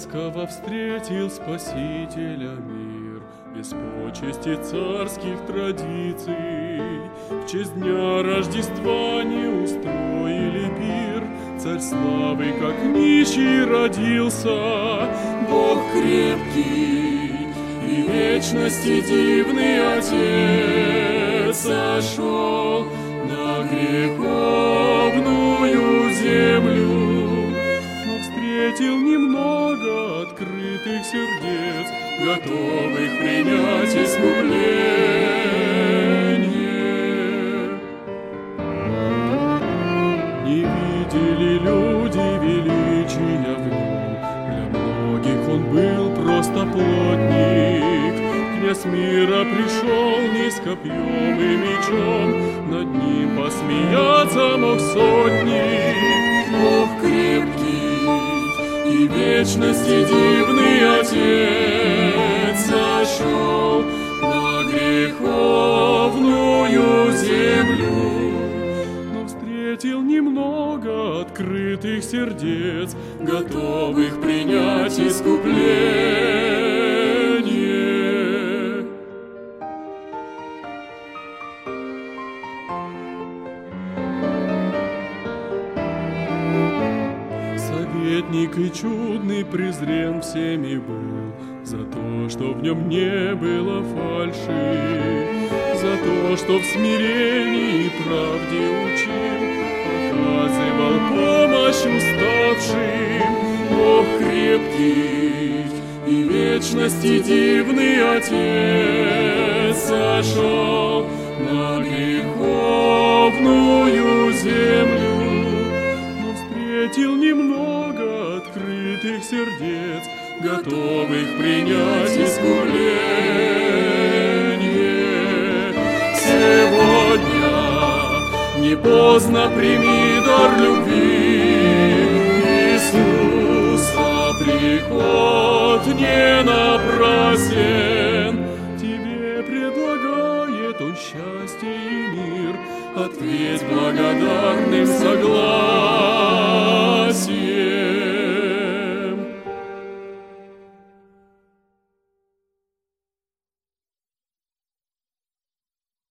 Ласково встретил Спасителя мир, без почести царских традиций. В честь дня Рождества не устроили пир, царь славы, как нищий, родился. Бог крепкий и вечности дивный Отец сошел на греховную землю, но встретил немного открытых сердец, готовых принять искупление. Не видели люди величия в нем, для многих он был просто плотник. Князь мира пришел не с копьем и мечом, над ним посмеяться мог сотник. Бог крепкий и вечности дивный Отец сошел на греховную землю, но встретил немного открытых сердец, готовых принять искупление. Советник и чудный презрен всеми был за то, что в нем не было фальши, за то, что в смирении и правде учил, оказывал помощь уставшим. Бог крепкий и вечности дивный Отец сошел на греховную землю, но встретил немного открытых сердец, готовых принять искупление. Сегодня не поздно прими дар любви, Иисуса приход не напрасен. Тебе предлагает Он счастье и мир, ответь благодарным согласием.